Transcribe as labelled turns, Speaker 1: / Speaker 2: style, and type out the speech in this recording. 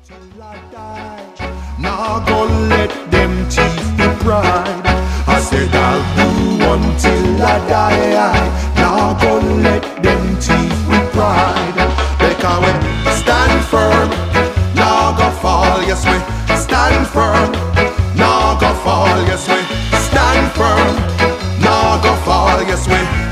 Speaker 1: Till I die. Nah go let them teeth be pride. I said I'll do until I die. Nah go let them teeth be pride. Because we stand firm, nah go fall. Yes we stand firm, nah go fall. Yes we stand firm, nah go fall. Yes we